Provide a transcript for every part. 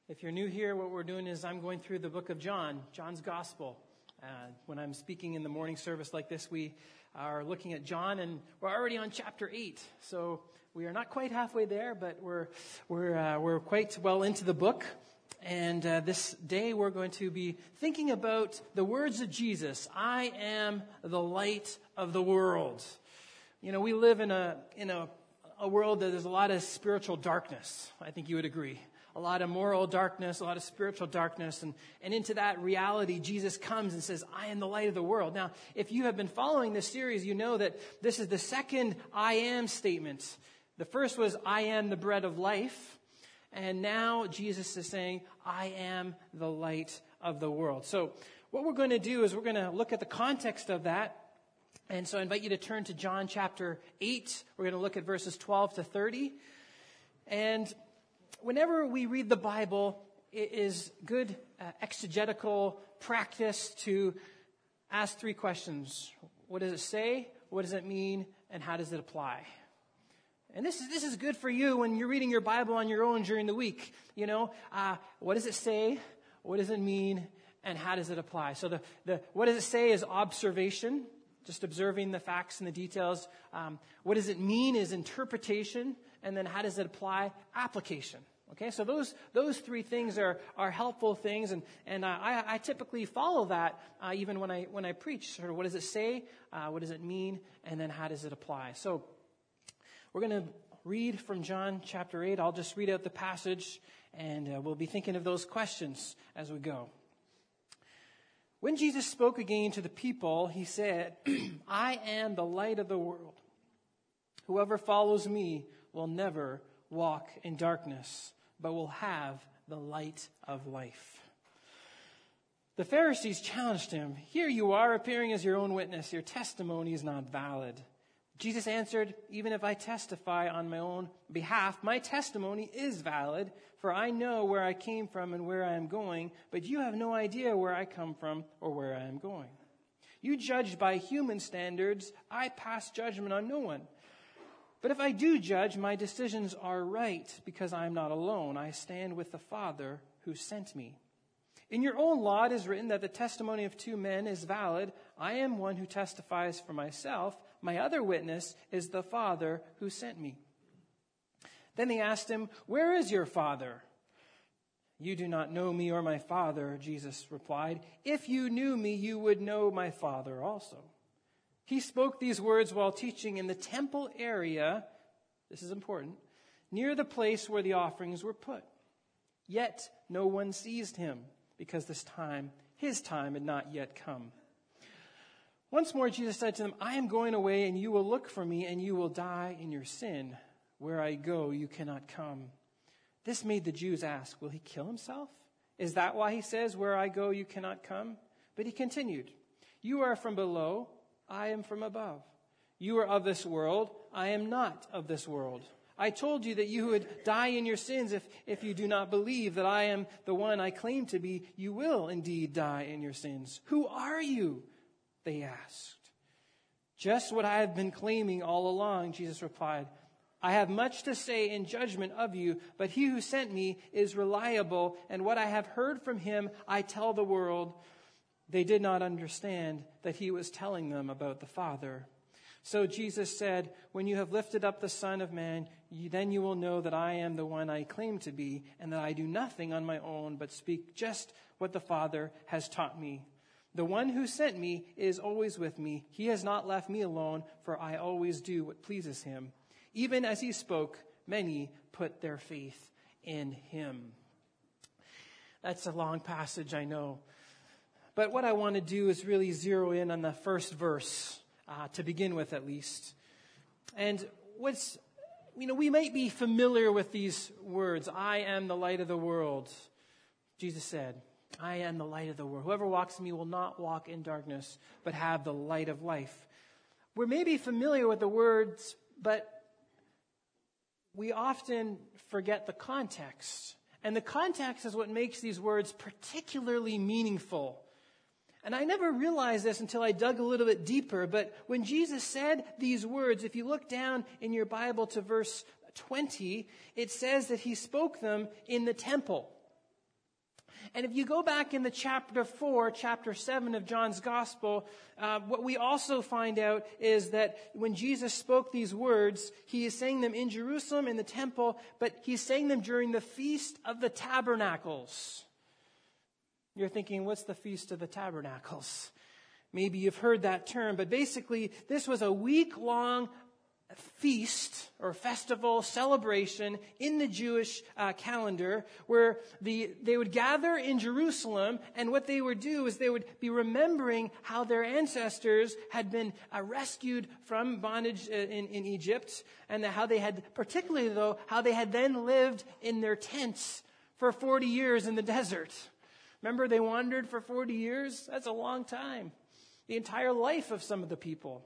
If you're new here, what we're doing is I'm going through the book of John, John's Gospel. When I'm speaking in the morning service like this, we are looking at John, and we're already on chapter 8. So we are not quite halfway there, but we're quite well into the book. And this day we're going to be thinking about the words of Jesus. I am the light of the world. You know, we live in a world that there's a lot of spiritual darkness. I think you would agree. A lot of moral darkness, a lot of spiritual darkness. And into that reality, Jesus comes and says, I am the light of the world. Now, if you have been following this series, you know that this is the second I am statement. The first was, I am the bread of life. And now Jesus is saying, I am the light of the world. So what we're going to do is we're going to look at the context of that. And so I invite you to turn to John chapter 8. We're going to look at verses 12 to 30. And whenever we read the Bible, it is good exegetical practice to ask three questions. What does it say? What does it mean? And how does it apply? And this is good for you when you're reading your Bible on your own during the week. You know, what does it say? What does it mean? And how does it apply? So the what does it say is observation, just observing the facts and the details. What does it mean is interpretation. And then how does it apply? Application. Okay, so those three things are helpful things, and I typically follow that even when I preach. Sort of, what does it say? What does it mean? And then how does it apply? So we're going to read from John chapter 8. I'll just read out the passage, and we'll be thinking of those questions as we go. When Jesus spoke again to the people, he said, I am the light of the world. Whoever follows me will never walk in darkness, but will have the light of life. The Pharisees challenged him. Here you are appearing as your own witness. Your testimony is not valid. Jesus answered, even if I testify on my own behalf, my testimony is valid, for I know where I came from and where I am going, but you have no idea where I come from or where I am going. You judge by human standards. I pass judgment on no one. But if I do judge, my decisions are right because I am not alone. I stand with the Father who sent me. In your own law it is written that the testimony of two men is valid. I am one who testifies for myself. My other witness is the Father who sent me. Then they asked him, where is your Father? You do not know me or my Father, Jesus replied. If you knew me, you would know my Father also. He spoke these words while teaching in the temple area, this is important, near the place where the offerings were put. Yet no one seized him, because his time had not yet come. Once more Jesus said to them, I am going away, and you will look for me, and you will die in your sin. Where I go, you cannot come. This made the Jews ask, will he kill himself? Is that why he says, where I go, you cannot come? But he continued, you are from below, I am from above. You are of this world. I am not of this world. I told you that you would die in your sins if you do not believe that I am the one I claim to be. You will indeed die in your sins. Who are you? They asked. Just what I have been claiming all along, Jesus replied. I have much to say in judgment of you, but he who sent me is reliable, and what I have heard from him I tell the world. They did not understand that he was telling them about the Father. So Jesus said, when you have lifted up the Son of Man, then you will know that I am the one I claim to be, and that I do nothing on my own, but speak just what the Father has taught me. The one who sent me is always with me. He has not left me alone, for I always do what pleases him. Even as he spoke, many put their faith in him. That's a long passage, I know. But what I want to do is really zero in on the first verse, to begin with at least. And we might be familiar with these words. I am the light of the world. Jesus said, I am the light of the world. Whoever walks in me will not walk in darkness, but have the light of life. We're maybe familiar with the words, but we often forget the context. And the context is what makes these words particularly meaningful. And I never realized this until I dug a little bit deeper, but when Jesus said these words, if you look down in your Bible to verse 20, it says that he spoke them in the temple. And if you go back in the chapter 4, chapter 7 of John's Gospel, what we also find out is that when Jesus spoke these words, he is saying them in Jerusalem, in the temple, but he's saying them during the Feast of the Tabernacles. You're thinking, what's the Feast of the Tabernacles? Maybe you've heard that term, but basically this was a week-long feast or festival celebration in the Jewish calendar where they would gather in Jerusalem, and what they would do is they would be remembering how their ancestors had been rescued from bondage in Egypt, and how they had, particularly though, how they had then lived in their tents for 40 years in the desert. Remember, they wandered for 40 years? That's a long time. The entire life of some of the people.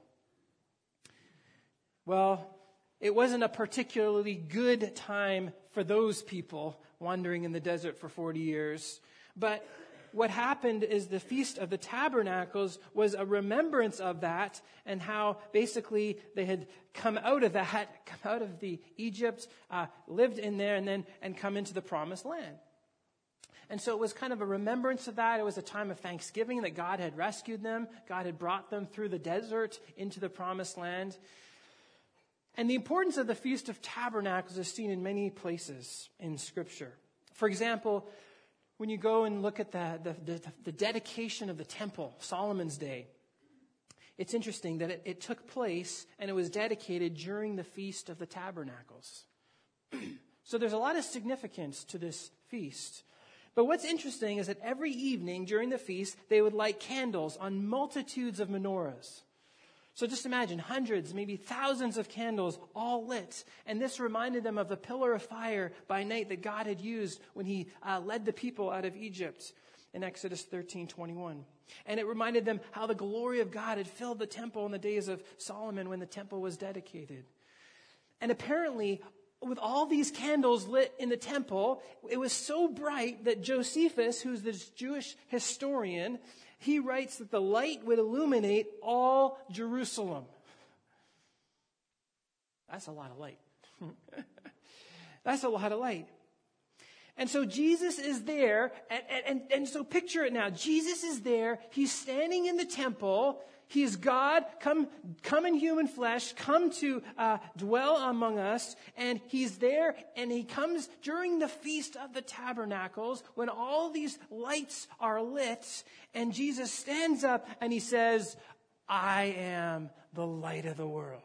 Well, it wasn't a particularly good time for those people wandering in the desert for 40 years. But what happened is the Feast of the Tabernacles was a remembrance of that, and how basically they had come out of that, come out of the Egypt, lived in there, and come into the Promised Land. And so it was kind of a remembrance of that. It was a time of thanksgiving that God had rescued them. God had brought them through the desert into the Promised Land. And the importance of the Feast of Tabernacles is seen in many places in Scripture. For example, when you go and look at the dedication of the temple, Solomon's day, it's interesting that it took place and it was dedicated during the Feast of the Tabernacles. So there's a lot of significance to this feast. But what's interesting is that every evening during the feast, they would light candles on multitudes of menorahs. So just imagine hundreds, maybe thousands of candles all lit. And this reminded them of the pillar of fire by night that God had used when he led the people out of Egypt in Exodus 13:21. And it reminded them how the glory of God had filled the temple in the days of Solomon when the temple was dedicated. And apparently, with all these candles lit in the temple, it was so bright that Josephus, who's this Jewish historian, he writes that the light would illuminate all Jerusalem. That's a lot of light. That's a lot of light. And so Jesus is there, and so picture it now. Jesus is there. He's standing in the temple. He's God, come in human flesh, come to dwell among us. And he's there, and he comes during the Feast of the Tabernacles when all these lights are lit. And Jesus stands up and he says, I am the light of the world.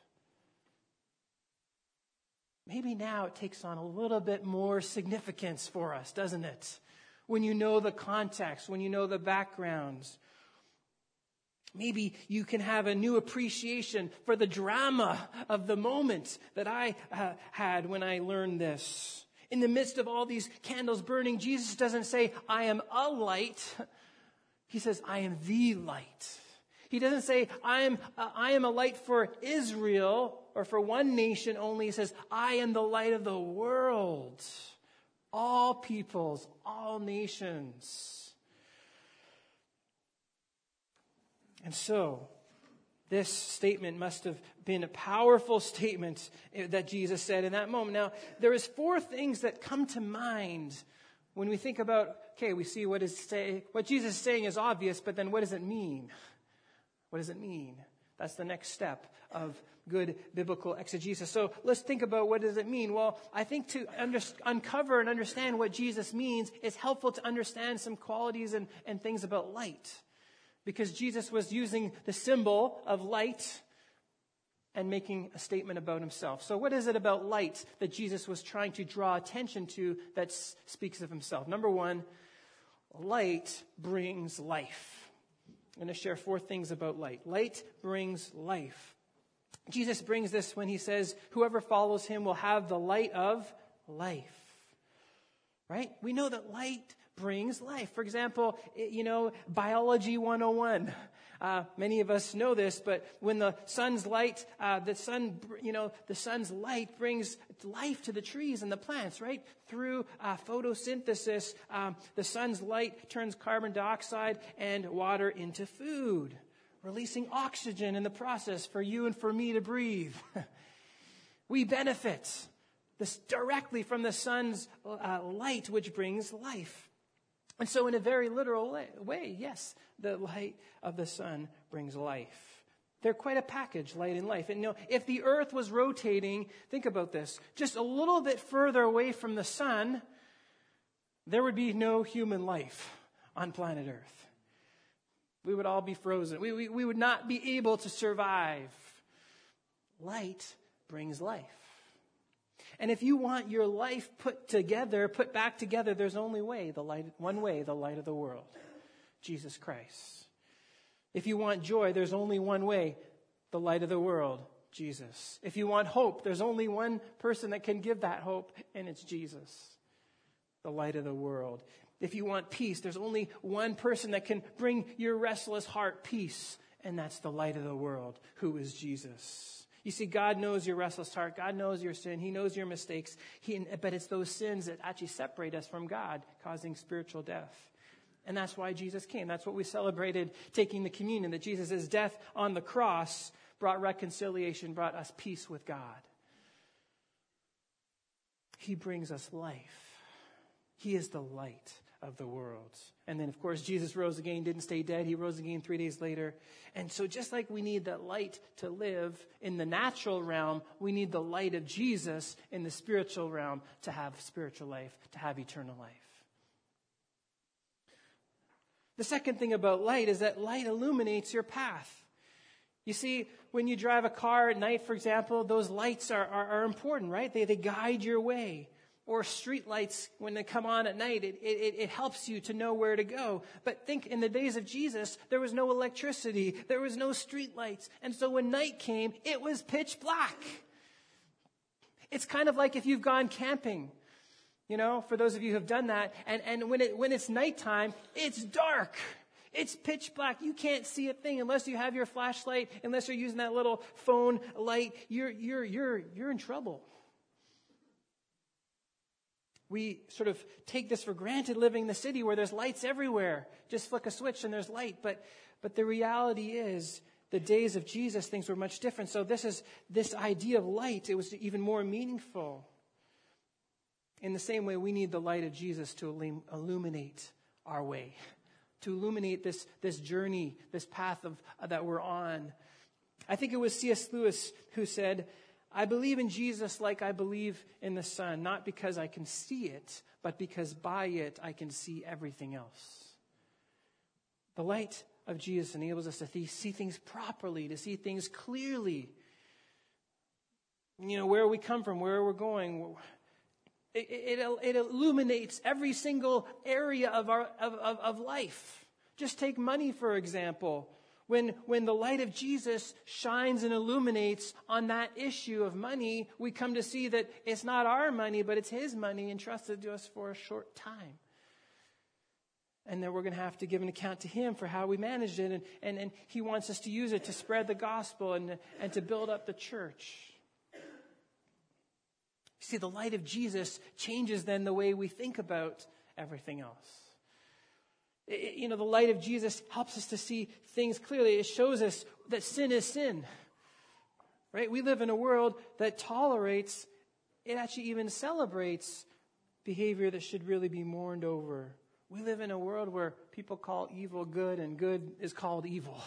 Maybe now it takes on a little bit more significance for us, doesn't it? When you know the context, when you know the backgrounds. Maybe you can have a new appreciation for the drama of the moment that I had when I learned this. In the midst of all these candles burning, Jesus doesn't say, I am a light. He says, I am the light. He doesn't say, I am a light for Israel or for one nation only. He says, I am the light of the world. All peoples, all nations. And so, this statement must have been a powerful statement that Jesus said in that moment. Now, there is 4 things that come to mind when we think about, okay, we see what Jesus is saying is obvious, but then what does it mean? What does it mean? That's the next step of good biblical exegesis. So let's think about what does it mean. Well, I think to uncover and understand what Jesus means, it's helpful to understand some qualities and things about light. Because Jesus was using the symbol of light and making a statement about himself. So what is it about light that Jesus was trying to draw attention to that speaks of himself? Number 1, light brings life. I'm going to share 4 things about light. Light brings life. Jesus brings this when he says, whoever follows him will have the light of life. Right? We know that light brings life. For example, biology 101. Many of us know this, but when the sun's light, the sun's light brings life to the trees and the plants, right? Through photosynthesis, the sun's light turns carbon dioxide and water into food, releasing oxygen in the process for you and for me to breathe. We benefit this directly from the sun's light, which brings life. And so in a very literal way, yes, the light of the sun brings life. They're quite a package, light and life. And if the earth was rotating, think about this, just a little bit further away from the sun, there would be no human life on planet Earth. We would all be frozen. We would not be able to survive. Light brings life. And if you want your life put back together, there's only one way, the light of the world, Jesus Christ. If you want joy, there's only one way, the light of the world, Jesus. If you want hope, there's only one person that can give that hope, and it's Jesus, the light of the world. If you want peace, there's only one person that can bring your restless heart peace, and that's the light of the world, who is Jesus. You see, God knows your restless heart. God knows your sin. He knows your mistakes. But it's those sins that actually separate us from God, causing spiritual death. And that's why Jesus came. That's what we celebrated taking the communion, that Jesus' death on the cross brought reconciliation, brought us peace with God. He brings us life. He is the light of the world. And then, of course, Jesus rose again, didn't stay dead. He rose again 3 days later. And so just like we need that light to live in the natural realm, we need the light of Jesus in the spiritual realm to have spiritual life, to have eternal life. The second thing about light is that light illuminates your path. You see, when you drive a car at night, for example, those lights are important, right? They guide your way. Or street lights, when they come on at night, it helps you to know where to go. But think, in the days of Jesus, there was no electricity. There was no street lights. And so when night came, it was pitch black. It's kind of like if you've gone camping. For those of you who have done that. And when it's nighttime, it's dark. It's pitch black. You can't see a thing unless you have your flashlight, unless you're using that little phone light. You're in trouble. We sort of take this for granted living in the city where there's lights everywhere. Just flick a switch and there's light. But the reality is, the days of Jesus, things were much different. So this idea of light, it was even more meaningful. In the same way, we need the light of Jesus to illuminate our way, to illuminate this journey, this path that we're on. I think it was C.S. Lewis who said, I believe in Jesus like I believe in the sun, not because I can see it, but because by it I can see everything else. The light of Jesus enables us to see things properly, to see things clearly. Where we come from, where we're going. It illuminates every single area of life. Just take money, for example. When the light of Jesus shines and illuminates on that issue of money, we come to see that it's not our money, but it's His money entrusted to us for a short time. And then we're going to have to give an account to Him for how we managed it. And He wants us to use it to spread the gospel and to build up the church. You see, the light of Jesus changes then the way we think about everything else. The light of Jesus helps us to see things clearly. It shows us that sin is sin. Right? We live in a world that tolerates, it actually even celebrates behavior that should really be mourned over. We live in a world where people call evil good and good is called evil.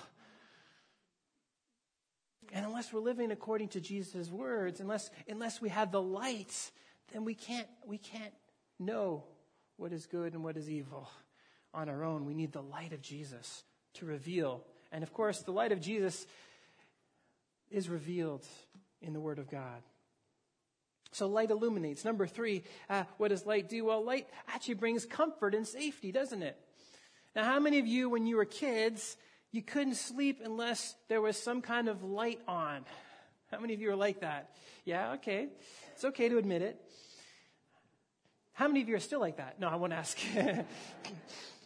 And unless we're living according to Jesus' words, unless we have the light, then we can't know what is good and what is evil. On our own, we need the light of Jesus to reveal. And of course, the light of Jesus is revealed in the Word of God. So light illuminates. Number 3, what does light do? Well, light actually brings comfort and safety, doesn't it? Now, how many of you, when you were kids, you couldn't sleep unless there was some kind of light on? How many of you are like that? Yeah, okay. It's okay to admit it. How many of you are still like that? No, I won't ask.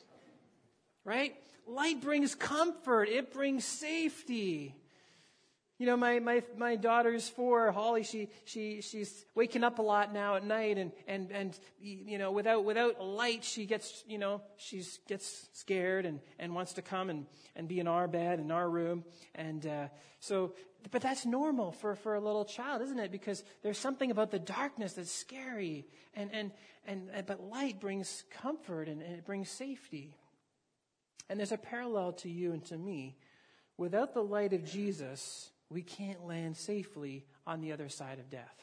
Right? Light brings comfort. It brings safety. You know, my daughter's 4, Holly, she's waking up a lot now at night, and you know, without light, she gets scared and wants to come and be in our bed, in our room. But that's normal for a little child, isn't it? Because there's something about the darkness that's scary, but light brings comfort and it brings safety. And there's a parallel to you and to me. Without the light of Jesus, we can't land safely on the other side of death.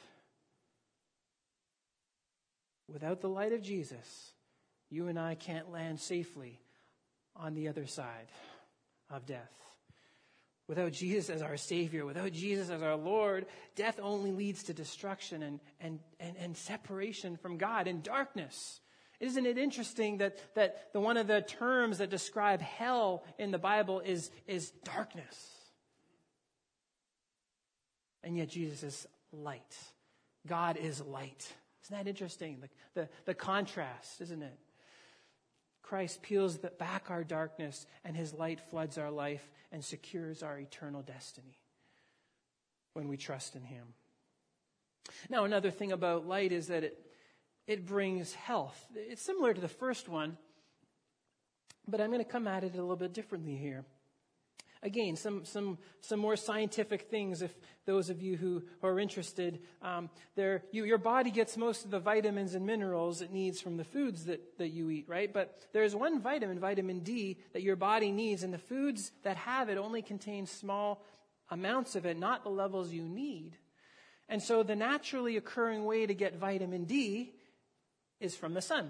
Without the light of Jesus, you and I can't land safely on the other side of death. Without Jesus as our Savior, without Jesus as our Lord, death only leads to destruction and separation from God and darkness. Isn't it interesting that one of the terms that describe hell in the Bible is darkness? And yet Jesus is light. God is light. Isn't that interesting? The contrast, isn't it? Christ peels back our darkness, and his light floods our life and secures our eternal destiny when we trust in him. Now, another thing about light is that it brings health. It's similar to the first one, but I'm going to come at it a little bit differently here. Again, some more scientific things, if those of you who are interested. Your body gets most of the vitamins and minerals it needs from the foods that you eat, right? But there's one vitamin D, that your body needs, and the foods that have it only contain small amounts of it, not the levels you need. And so the naturally occurring way to get vitamin D is from the sun.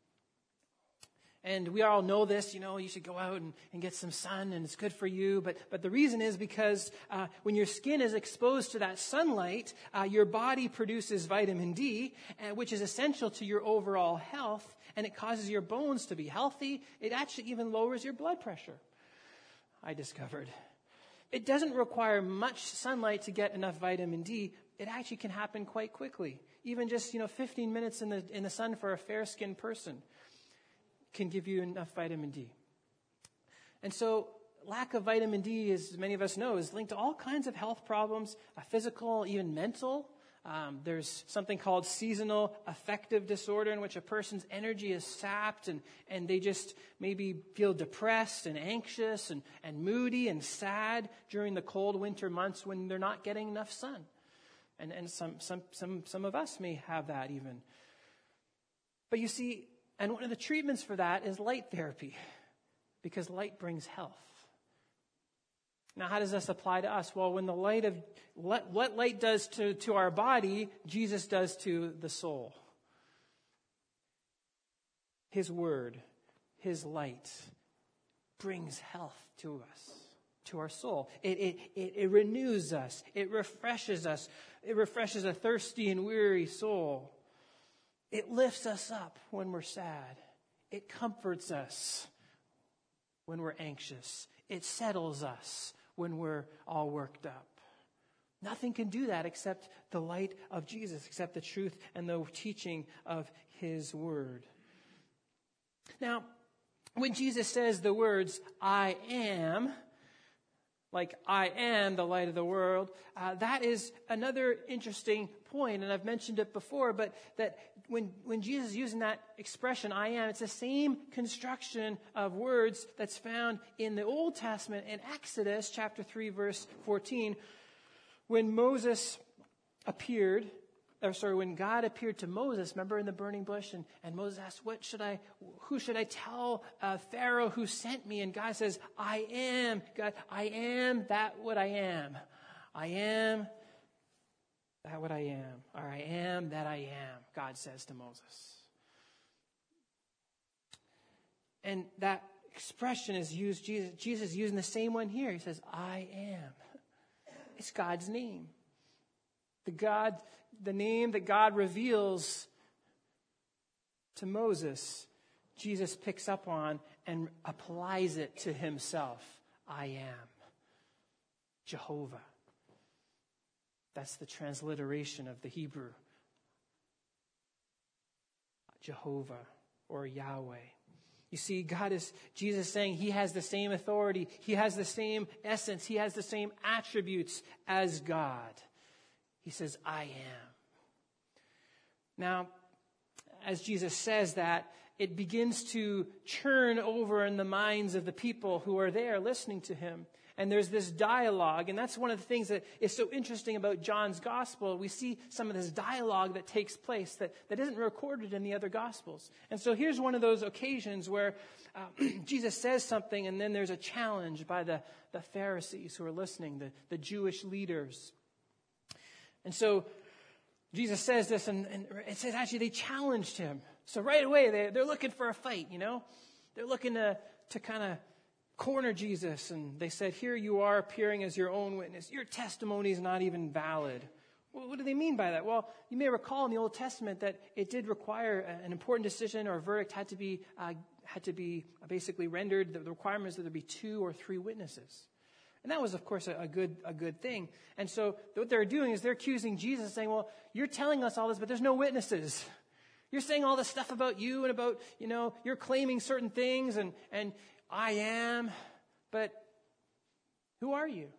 And we all know this, you should go out and get some sun, and it's good for you. But the reason is because when your skin is exposed to that sunlight, your body produces vitamin D, which is essential to your overall health, and it causes your bones to be healthy. It actually even lowers your blood pressure, I discovered. It doesn't require much sunlight to get enough vitamin D. It actually can happen quite quickly. Even just, 15 minutes in the sun for a fair-skinned person can give you enough vitamin D. And so lack of vitamin D, as many of us know, is linked to all kinds of health problems, physical, even mental. There's something called seasonal affective disorder, in which a person's energy is sapped and they just maybe feel depressed and anxious and moody and sad during the cold winter months when they're not getting enough sun. And some of us may have that even. But you see, and one of the treatments for that is light therapy, because light brings health. Now, how does this apply to us? Well, when what light does to our body, Jesus does to the soul. His word, his light, brings health to us, to our soul. It renews us. It refreshes us. It refreshes a thirsty and weary soul. It lifts us up when we're sad. It comforts us when we're anxious. It settles us when we're all worked up. Nothing can do that except the light of Jesus, except the truth and the teaching of his word. Now, when Jesus says the words, I am, like I am the light of the world, that is another interesting point, and I've mentioned it before, but that when Jesus is using that expression, I am, it's the same construction of words that's found in the Old Testament in Exodus chapter 3, verse 14, when when God appeared to Moses, remember in the burning bush, and Moses asked, who should I tell Pharaoh who sent me? And God says, I am, God, I am that what I am. I am that what I am, or I am that I am, God says to Moses. And that expression is used, Jesus is using the same one here. He says, I am. It's God's name. The name that God reveals to Moses, Jesus picks up on and applies it to himself. I am Jehovah. That's the transliteration of the Hebrew. Jehovah or Yahweh. You see, Jesus saying he has the same authority. He has the same essence. He has the same attributes as God. He says, I am. Now, as Jesus says that, it begins to churn over in the minds of the people who are there listening to him. And there's this dialogue, and that's one of the things that is so interesting about John's gospel. We see some of this dialogue that takes place that isn't recorded in the other gospels. And so here's one of those occasions where Jesus says something, and then there's a challenge by the Pharisees who are listening, the Jewish leaders. And so Jesus says this, and it says actually they challenged him. So right away, they're looking for a fight, you know. They're looking to kind of corner Jesus, and they said, here you are appearing as your own witness. Your testimony is not even valid. Well, what do they mean by that? Well, you may recall in the Old Testament that it did require an important decision or a verdict had to be basically rendered. The requirement is that there be 2 or 3 witnesses. And that was, of course, a good thing. And so what they're doing is they're accusing Jesus, saying, well, you're telling us all this, but there's no witnesses. You're saying all this stuff about you and about, you're claiming certain things and I am, but who are you?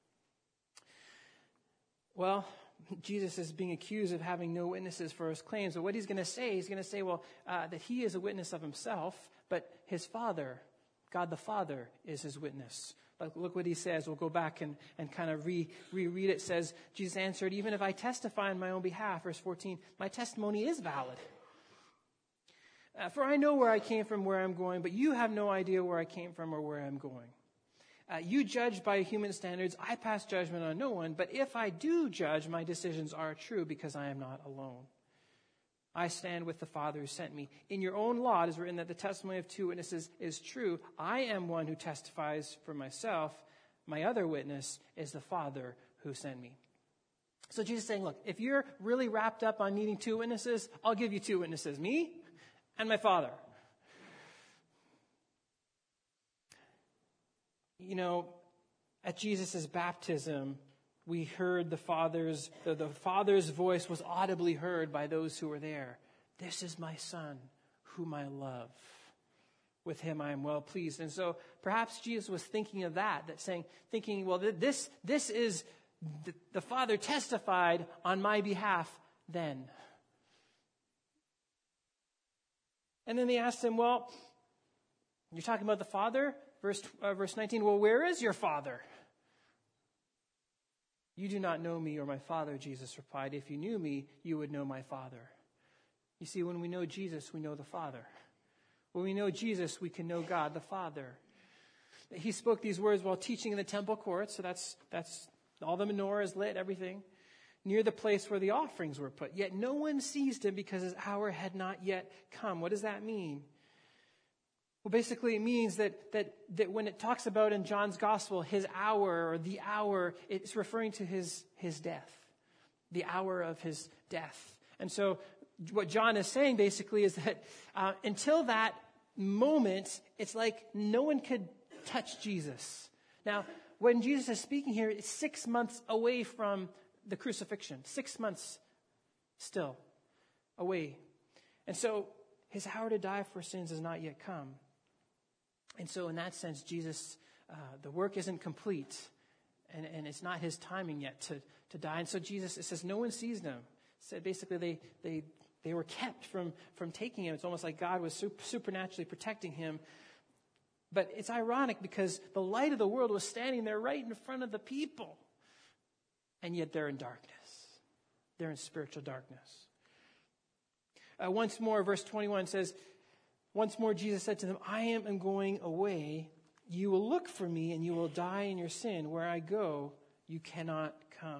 Well, Jesus is being accused of having no witnesses for his claims. But what he's going to say, that he is a witness of himself, but his Father, God the Father, is his witness. But look what he says. We'll go back and kind of reread it. It says, Jesus answered, even if I testify on my own behalf, verse 14, my testimony is valid. For I know where I came from, where I'm going, but you have no idea where I came from or where I'm going. You judge by human standards. I pass judgment on no one. But if I do judge, my decisions are true because I am not alone. I stand with the Father who sent me. In your own law it is written that the testimony of 2 witnesses is true. I am one who testifies for myself. My other witness is the Father who sent me. So Jesus is saying, look, if you're really wrapped up on needing 2 witnesses, I'll give you 2 witnesses. Me and my Father. At Jesus' baptism, we heard the Father's voice was audibly heard by those who were there. This is my Son, whom I love. With him I am well pleased. And so perhaps Jesus was thinking of thinking, well, this is the Father testified on my behalf then. And then they asked him, well, you're talking about the Father? Verse 19, well, where is your Father? You do not know me or my Father, Jesus replied. If you knew me, you would know my Father. You see, when we know Jesus, we know the Father. When we know Jesus, we can know God the Father. He spoke these words while teaching in the temple courts, so that's all the menorah is lit, everything, near the place where the offerings were put. Yet no one seized him because his hour had not yet come. What does that mean? Well, basically it means that when it talks about in John's gospel, his hour or the hour, it's referring to his death, the hour of his death. And so what John is saying basically is that until that moment, it's like no one could touch Jesus. Now, when Jesus is speaking here, it's 6 months away from the crucifixion, 6 months still away. And so his hour to die for sins has not yet come. And so in that sense, Jesus, the work isn't complete, and it's not his timing yet to die. And so Jesus, it says, no one sees them. It said basically they were kept from taking him. It's almost like God was supernaturally protecting him. But it's ironic because the light of the world was standing there right in front of the people. And yet they're in darkness. They're in spiritual darkness. Once more, verse 21 says, once more Jesus said to them, I am going away. You will look for me and you will die in your sin. Where I go, you cannot come.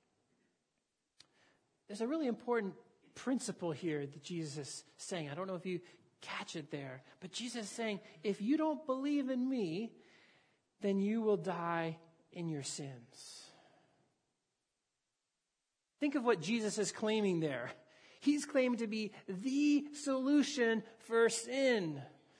There's a really important principle here that Jesus is saying. I don't know if you catch it there. But Jesus is saying, if you don't believe in me, then you will die in your sins. Think of what Jesus is claiming there. He's claiming to be the solution for sin.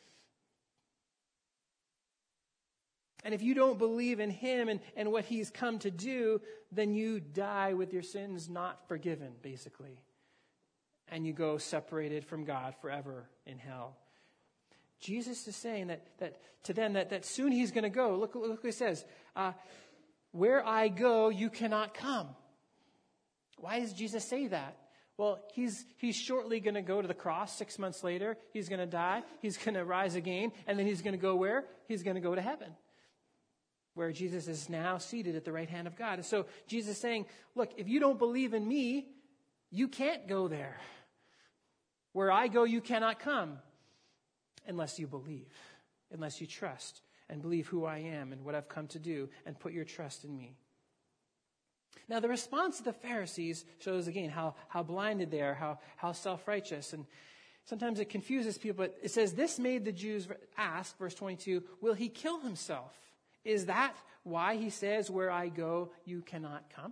And if you don't believe in him and what he's come to do, then you die with your sins not forgiven, basically. And you go separated from God forever in hell. Jesus is saying that to them that soon he's going to go. Look what it says. Where I go, you cannot come. Why does Jesus say that? Well, he's shortly going to go to the cross. 6 months later, he's going to die. He's going to rise again. And then he's going to go where? He's going to go to heaven, where Jesus is now seated at the right hand of God. And so Jesus is saying, look, if you don't believe in me, you can't go there. Where I go, you cannot come unless you believe, unless you trust and believe who I am and what I've come to do and put your trust in me. Now, the response of the Pharisees shows, again, how blinded they are, how self-righteous. And sometimes it confuses people. But it says, this made the Jews ask, verse 22, will he kill himself? Is that why he says, where I go, you cannot come?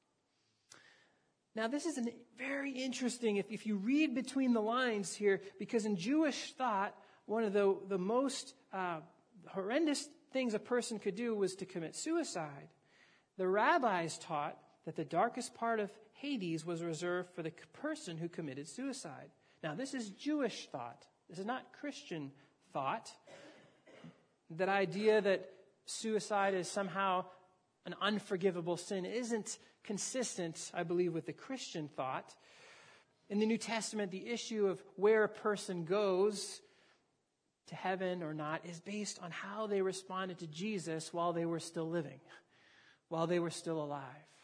Now, this is very interesting if you read between the lines here, because in Jewish thought, one of the most horrendous things a person could do was to commit suicide. The rabbis taught that the darkest part of Hades was reserved for the person who committed suicide. Now, this is Jewish thought. This is not Christian thought. That idea that suicide is somehow an unforgivable sin isn't consistent, I believe, with the Christian thought. In the New Testament, the issue of where a person goes to heaven or not is based on how they responded to Jesus while they were still living, while they were still alive.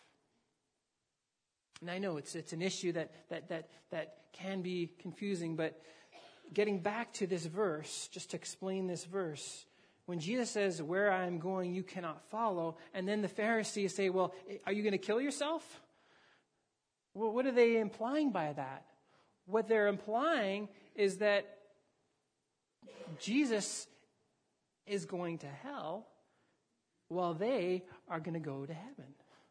And I know it's an issue that can be confusing, but getting back to this verse, just to explain this verse, when Jesus says, where I am going, you cannot follow, and then the Pharisees say, well, are you going to kill yourself? Well, what are they implying by that? What they're implying is that Jesus is going to hell while they are going to go to heaven.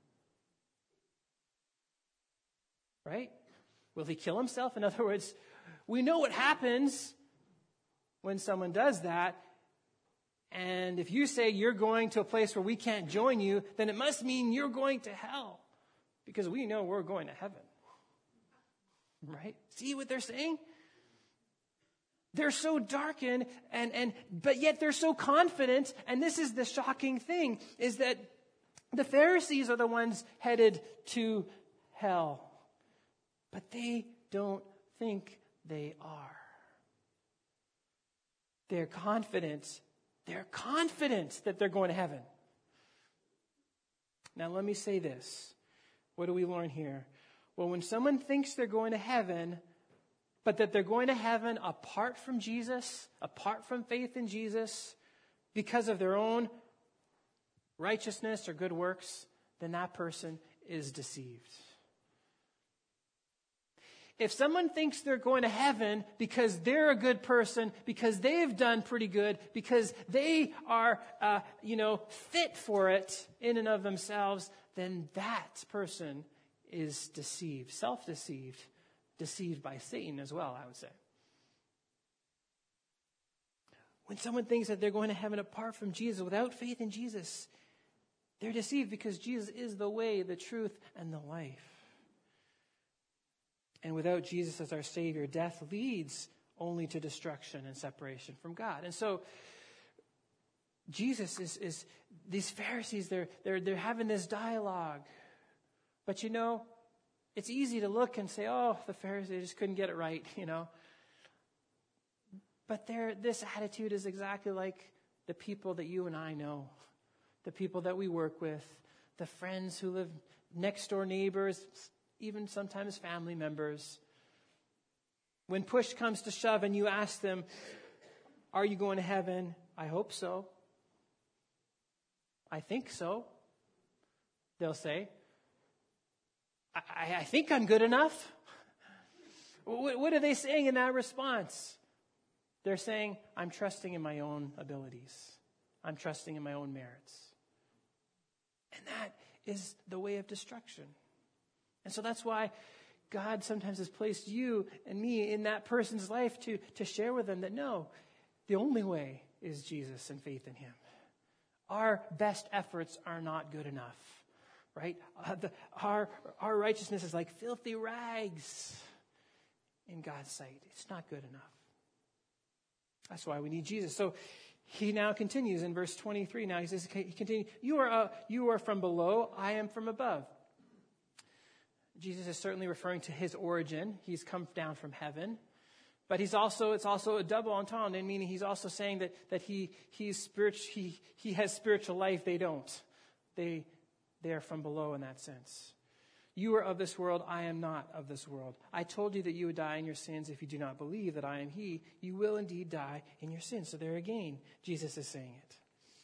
Right? Will he kill himself? In other words, we know what happens when someone does that. And if you say you're going to a place where we can't join you, then it must mean you're going to hell. Because we know we're going to heaven. Right? See what they're saying? They're so darkened, but yet they're so confident. And this is the shocking thing, is that the Pharisees are the ones headed to hell. But they don't think they are. They're confident. They're confident that they're going to heaven. Now let me say this. What do we learn here? Well, when someone thinks they're going to heaven, but that they're going to heaven apart from Jesus, apart from faith in Jesus, because of their own righteousness or good works, then that person is deceived. If someone thinks they're going to heaven because they're a good person, because they've done pretty good, because they are, fit for it in and of themselves, then that person is deceived, self-deceived, deceived by Satan as well, I would say. When someone thinks that they're going to heaven apart from Jesus, without faith in Jesus, they're deceived because Jesus is the way, the truth, and the life. And without Jesus as our Savior, death leads only to destruction and separation from God. And so Jesus is these Pharisees, they're having this dialogue. But it's easy to look and say, oh, the Pharisees just couldn't get it right, But this attitude is exactly like the people that you and I know, the people that we work with, the friends who live next door neighbors, even sometimes family members. When push comes to shove and you ask them, are you going to heaven? I hope so. I think so. They'll say, I think I'm good enough. What are they saying in that response? They're saying, I'm trusting in my own abilities. I'm trusting in my own merits. And that is the way of destruction. And so that's why God sometimes has placed you and me in that person's life to share with them that no, the only way is Jesus and faith in him. Our best efforts are not good enough, right? Our righteousness is like filthy rags in God's sight. It's not good enough. That's why we need Jesus. So he now continues in verse 23. Now he says, he continues, you are from below, I am from above. Jesus is certainly referring to his origin. He's come down from heaven. But it's also a double entendre, meaning he's also saying that he has spiritual life. They don't. They are from below in that sense. You are of this world, I am not of this world. I told you that you would die in your sins if you do not believe that I am he. You will indeed die in your sins. So there again, Jesus is saying it.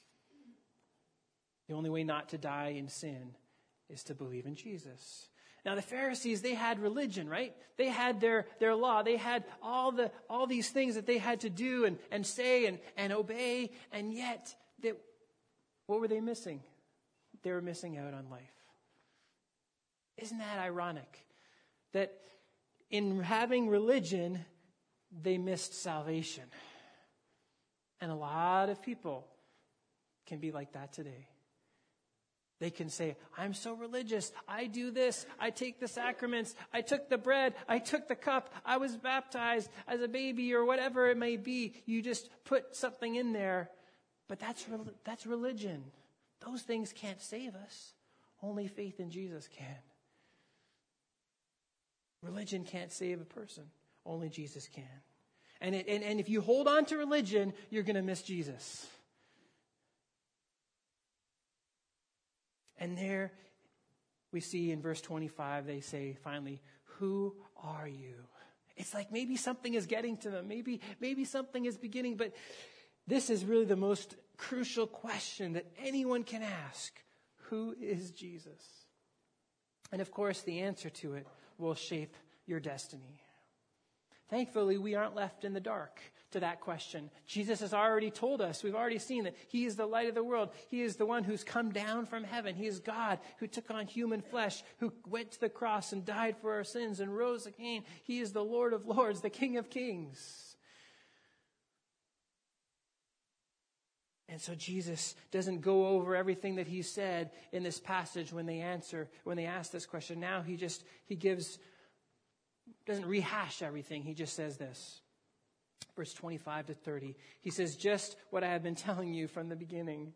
The only way not to die in sin is to believe in Jesus. Now the Pharisees, they had religion, right? They had their law. They had all these things that they had to do and say and obey. And yet, what were they missing? They were missing out on life. Isn't that ironic? That in having religion, they missed salvation. And a lot of people can be like that today. They can say, I'm so religious. I do this. I take the sacraments. I took the bread. I took the cup. I was baptized as a baby or whatever it may be. You just put something in there. But that's religion. Those things can't save us. Only faith in Jesus can. Religion can't save a person. Only Jesus can. And if you hold on to religion, you're going to miss Jesus. And there we see in verse 25, they say finally, who are you? It's like maybe something is getting to them. Maybe something is beginning. But this is really the most crucial question that anyone can ask. Who is Jesus? And of course, the answer to it will shape your destiny. Thankfully, we aren't left in the dark to that question. Jesus has already told us, we've already seen that he is the light of the world. He is the one who's come down from heaven. He is God who took on human flesh, who went to the cross and died for our sins and rose again. He is the Lord of lords, the King of kings. And so Jesus doesn't go over everything that he said in this passage when they ask this question. Now he doesn't rehash everything. He just says this. Verse 25 to 30. He says, just what I have been telling you from the beginning.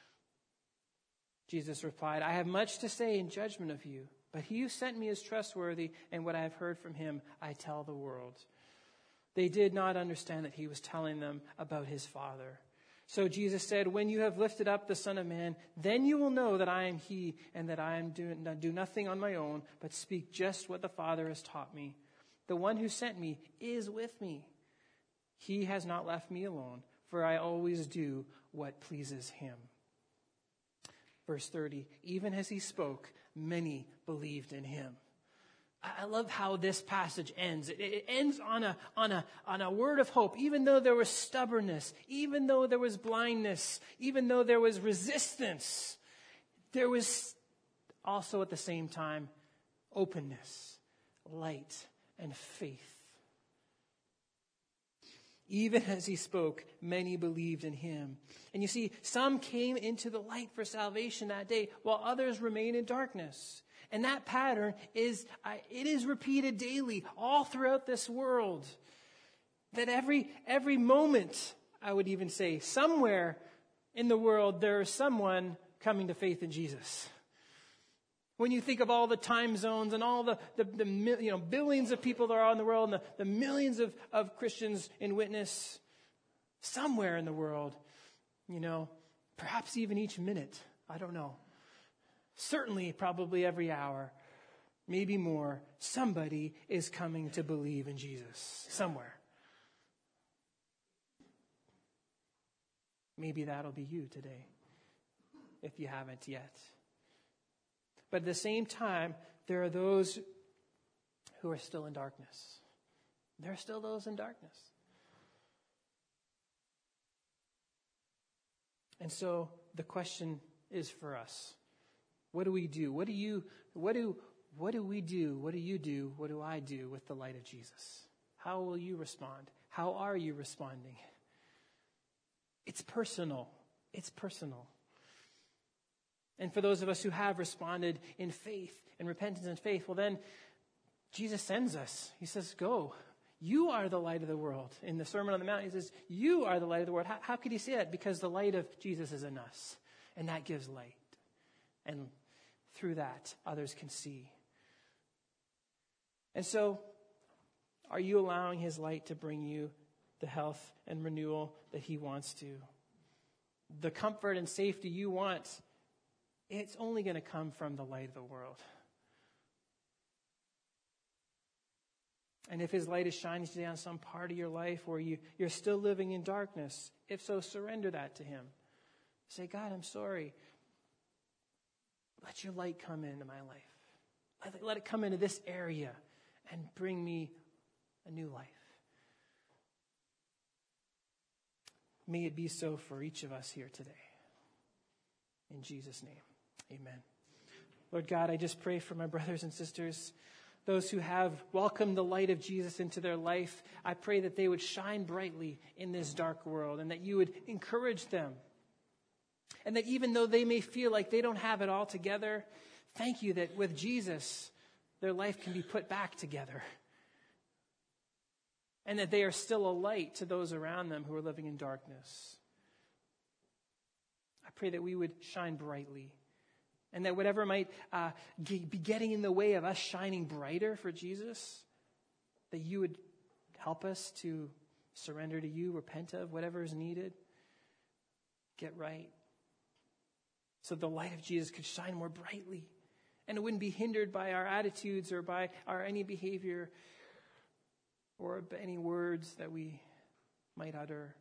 Jesus replied, I have much to say in judgment of you, but he who sent me is trustworthy, and what I have heard from him I tell the world. They did not understand that he was telling them about his Father. So Jesus said, when you have lifted up the Son of Man, then you will know that I am he, and that I do nothing on my own, but speak just what the Father has taught me. The one who sent me is with me. He has not left me alone, for I always do what pleases him. Verse 30, even as he spoke, many believed in him. I love how this passage ends. It ends on a word of hope. Even though there was stubbornness, even though there was blindness, even though there was resistance, there was also at the same time openness, light, and faith. Even as he spoke, many believed in him. And you see, some came into the light for salvation that day, while others remained in darkness. And that pattern is repeated daily, all throughout this world. That every moment, I would even say, somewhere in the world, there is someone coming to faith in Jesus. When you think of all the time zones and all the billions of people that are in the world and the millions of Christians in witness, somewhere in the world, perhaps even each minute, I don't know. Certainly, probably every hour, maybe more, somebody is coming to believe in Jesus somewhere. Maybe that'll be you today, if you haven't yet. But at the same time, there are those who are still in darkness. There are still those in darkness. And so the question is for us. What do we do? What do you do? What do I do with the light of Jesus? How will you respond? How are you responding? It's personal. It's personal. And for those of us who have responded in faith, in repentance and faith, well then, Jesus sends us. He says, go. you are the light of the world. In the Sermon on the Mount, he says, you are the light of the world. How could he say that? Because the light of Jesus is in us, and that gives light. And through that, others can see. And so, are you allowing his light to bring you the health and renewal that he wants to? The comfort and safety you want, it's only going to come from the light of the world. And if his light is shining today on some part of your life where you're still living in darkness, if so, surrender that to him. Say, God, I'm sorry. Let your light come into my life. Let it come into this area and bring me a new life. May it be so for each of us here today. In Jesus' name, amen. Lord God, I just pray for my brothers and sisters, those who have welcomed the light of Jesus into their life. I pray that they would shine brightly in this dark world and that you would encourage them. And that even though they may feel like they don't have it all together, thank you that with Jesus, their life can be put back together. And that they are still a light to those around them who are living in darkness. I pray that we would shine brightly. And that whatever might be getting in the way of us shining brighter for Jesus, that you would help us to surrender to you, repent of whatever is needed, get right. So the light of Jesus could shine more brightly. And it wouldn't be hindered by our attitudes or by our any behavior or any words that we might utter.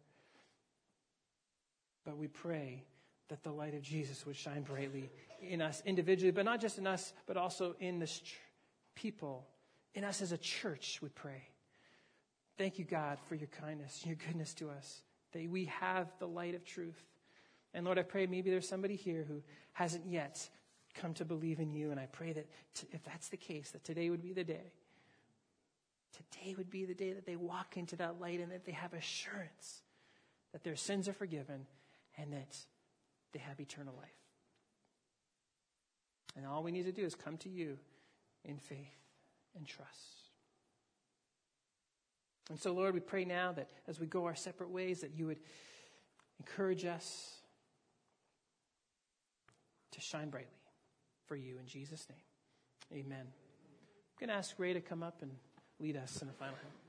But we pray that the light of Jesus would shine brightly in us individually, but not just in us, but also in this people, in us as a church, we pray. Thank you, God, for your kindness, your goodness to us, that we have the light of truth. And Lord, I pray maybe there's somebody here who hasn't yet come to believe in you, and I pray that if that's the case, that today would be the day. Today would be the day that they walk into that light and that they have assurance that their sins are forgiven and that they have eternal life. And all we need to do is come to you in faith and trust. And so, Lord, we pray now that as we go our separate ways, that you would encourage us to shine brightly for you in Jesus' name. Amen. I'm going to ask Ray to come up and lead us in the final hymn.